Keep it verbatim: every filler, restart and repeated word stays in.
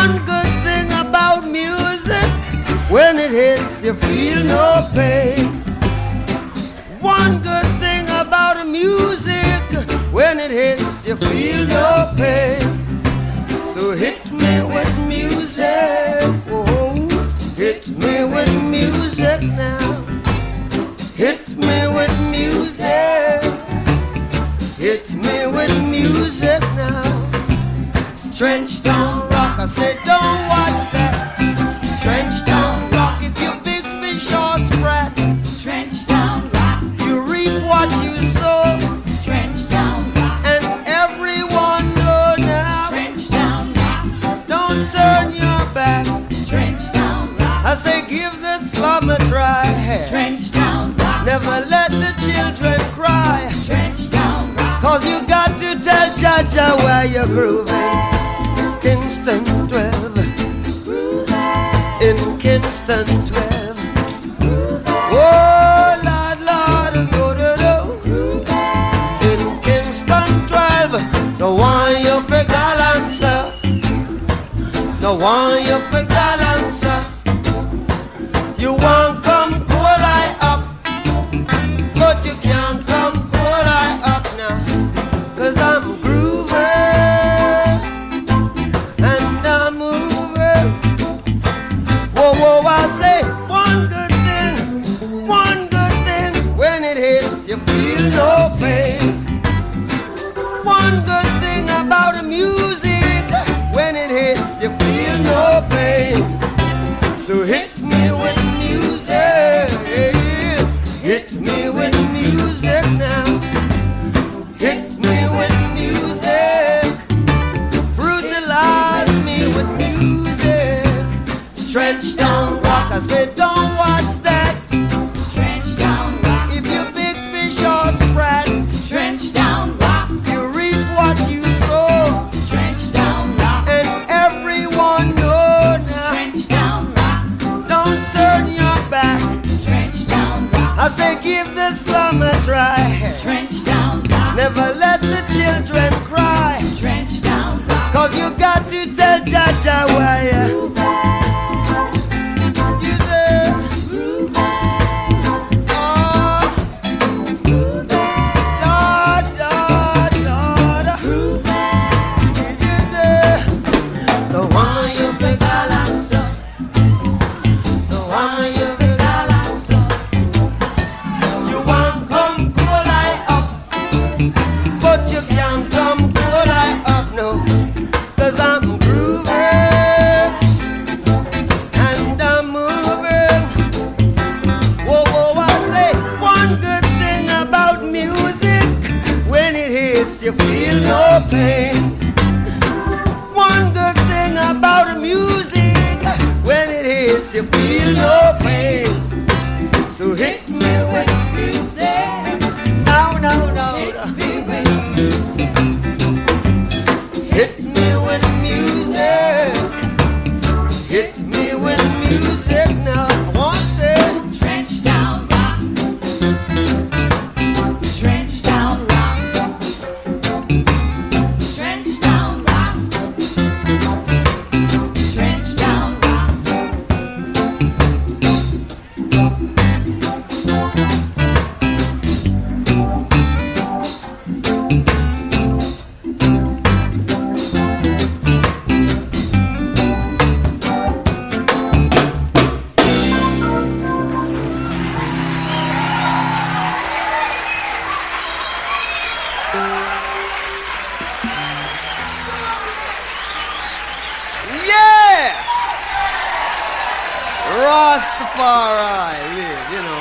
One good thing about music, when it hits you feel no pain. One good thing about music, when it hits you feel no pain. So hit me with music, oh, hit me with music now. Hit me with music, hit me with music now. Trench Town Rock, I say don't watch that. Trench Town Rock, if you big fish or sprat. Trench Town Rock, you reap what you sow. Trench Town Rock, and everyone know now. Trench Town Rock, don't turn your back. Trench Town Rock, I say give the slum a try. Trench Town Rock, never let the children cry. Trench Town Rock, cause you got to tell Jaja where you're grooving. Kingston twelve, in Kingston twelve. Oh Lord, Lord, go to do. In Kingston twelve, no one you for galancer, no one you for galancer. You want come cool I up, but you can't come cool I up now. Cause I'm grooving and I'm moving. Whoa, whoa, I say one good thing, one good thing. When it hits you feel no pain. One good thing about the music, when it hits you feel no pain. So hit me with music, hit me with music now. Hit me with music, brutalize me with music. Trench Town Rock, I said don't watch that. Trench Town Rock, if you big fish or sprat. Trench Town Rock, you reap what you sow. Trench Town Rock, and everyone know now. Trench Town Rock, don't turn your back. Trench Town Rock, I say give the slum a try. Trench Town Rock, never let the children cry. Trench Town Rock, cause you got to tell Jaja why you say, oh, Lord, Lord, Lord, you say, the one you big balancer, the one you big balancer. You want come cool I up, but you can't come cool I up, no. Cause I'm grooving and I'm moving. Whoa, whoa, I say one good thing about music, when it hits you feel no pain. One good thing about music, when it hits you feel no pain. So hit me with music. No, no, no. hit me with music, Hit me with music. Hit me with music now. I want to say Trench Town Rock, Trench Town Rock, Trench Town Rock, Trench Town Rastafari live, you know.